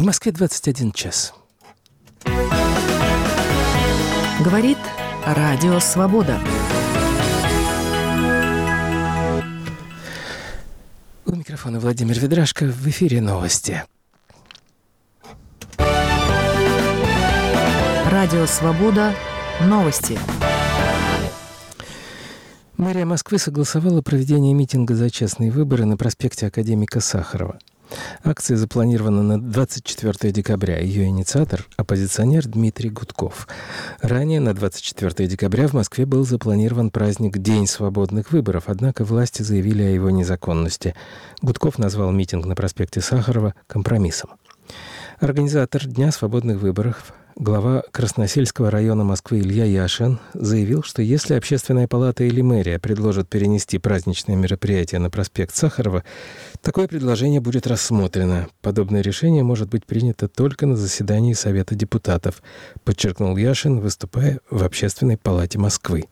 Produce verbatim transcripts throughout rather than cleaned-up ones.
В Москве двадцать один час. Говорит Радио Свобода. У микрофона Владимир Ведрашко. В эфире новости. Радио Свобода. Новости. Мэрия Москвы согласовала проведение митинга за честные выборы на проспекте Академика Сахарова. Акция запланирована на двадцать четвёртое декабря. Ее инициатор – оппозиционер Дмитрий Гудков. Ранее, на двадцать четвёртое декабря, в Москве был запланирован праздник «День свободных выборов», однако власти заявили о его незаконности. Гудков назвал митинг на проспекте Сахарова компромиссом. Организатор Дня свободных выборов, глава Красносельского района Москвы Илья Яшин, заявил, что если Общественная палата или мэрия предложат перенести праздничное мероприятие на проспект Сахарова, такое предложение будет рассмотрено. Подобное решение может быть принято только на заседании Совета депутатов, подчеркнул Яшин, выступая в Общественной палате Москвы.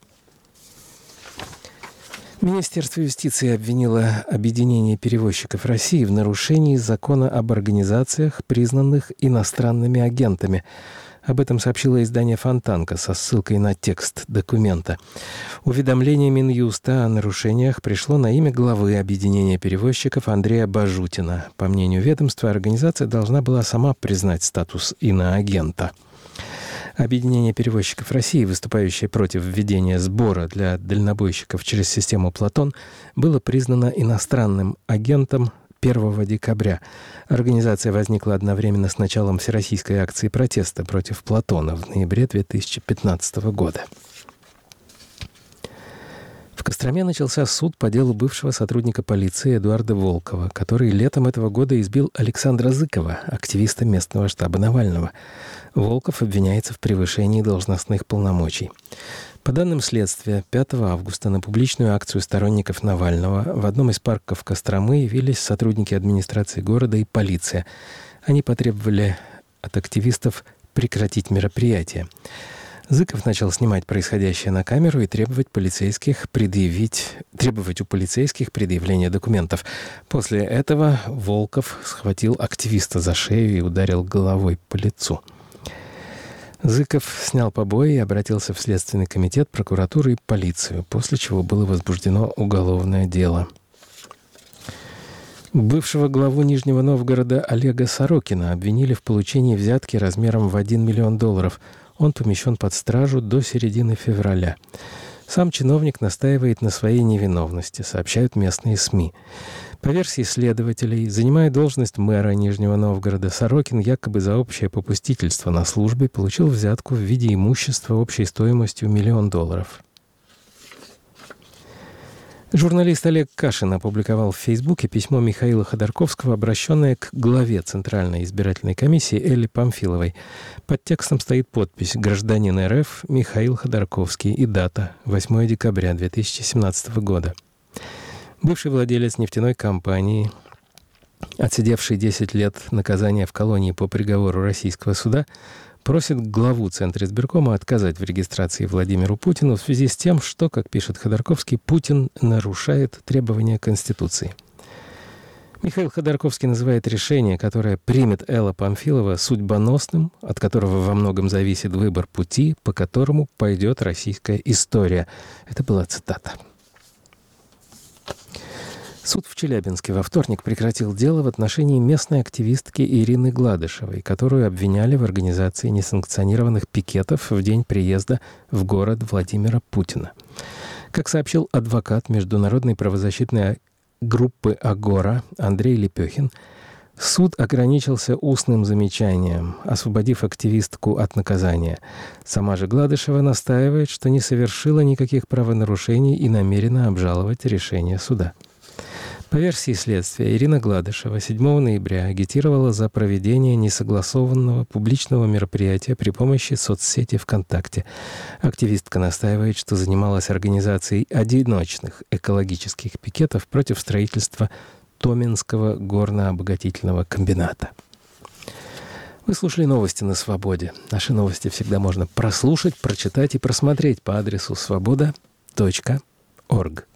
Министерство юстиции обвинило Объединение перевозчиков России в нарушении закона об организациях, признанных иностранными агентами. Об этом сообщило издание «Фонтанка» со ссылкой на текст документа. Уведомление Минюста о нарушениях пришло на имя главы Объединения перевозчиков Андрея Бажутина. По мнению ведомства, организация должна была сама признать статус иноагента. Объединение перевозчиков России, выступающее против введения сбора для дальнобойщиков через систему «Платон», было признано иностранным агентом первого декабря. Организация возникла одновременно с началом всероссийской акции протеста против «Платона» в ноябре две тысячи пятнадцатого года. В Костроме начался суд по делу бывшего сотрудника полиции Эдуарда Волкова, который летом этого года избил Александра Зыкова, активиста местного штаба Навального. Волков обвиняется в превышении должностных полномочий. По данным следствия, пятого августа на публичную акцию сторонников Навального в одном из парков Костромы явились сотрудники администрации города и полиция. Они потребовали от активистов прекратить мероприятие. Зыков начал снимать происходящее на камеру и требовать полицейских предъявить, требовать у полицейских предъявления документов. После этого Волков схватил активиста за шею и ударил головой по лицу. Зыков снял побои и обратился в Следственный комитет, прокуратуру и полицию, после чего было возбуждено уголовное дело. Бывшего главу Нижнего Новгорода Олега Сорокина обвинили в получении взятки размером в один миллион долларов. Он помещен под стражу до середины февраля. Сам чиновник настаивает на своей невиновности, сообщают местные СМИ. По версии следователей, занимая должность мэра Нижнего Новгорода, Сорокин якобы за общее попустительство на службе получил взятку в виде имущества общей стоимостью миллион долларов. Журналист Олег Кашин опубликовал в Фейсбуке письмо Михаила Ходорковского, обращенное к главе Центральной избирательной комиссии Элле Памфиловой. Под текстом стоит подпись «Гражданин РФ Михаил Ходорковский» и дата восьмое декабря две тысячи семнадцатого года. Бывший владелец нефтяной компании, отсидевший десять лет наказания в колонии по приговору российского суда, просит главу Центризбиркома отказать в регистрации Владимиру Путину в связи с тем, что, как пишет Ходорковский, Путин нарушает требования Конституции. Михаил Ходорковский называет решение, которое примет Элла Памфилова, судьбоносным, от которого во многом зависит выбор пути, по которому пойдет российская история. Это была цитата. Суд в Челябинске во вторник прекратил дело в отношении местной активистки Ирины Гладышевой, которую обвиняли в организации несанкционированных пикетов в день приезда в город Владимира Путина. Как сообщил адвокат международной правозащитной группы «Агора» Андрей Лепехин, суд ограничился устным замечанием, освободив активистку от наказания. Сама же Гладышева настаивает, что не совершила никаких правонарушений и намерена обжаловать решение суда. По версии следствия, Ирина Гладышева седьмого ноября агитировала за проведение несогласованного публичного мероприятия при помощи соцсети ВКонтакте. Активистка настаивает, что занималась организацией одиночных экологических пикетов против строительства Томинского горно-обогатительного комбината. Вы слушали новости на Свободе. Наши новости всегда можно прослушать, прочитать и просмотреть по адресу свобода точка орг.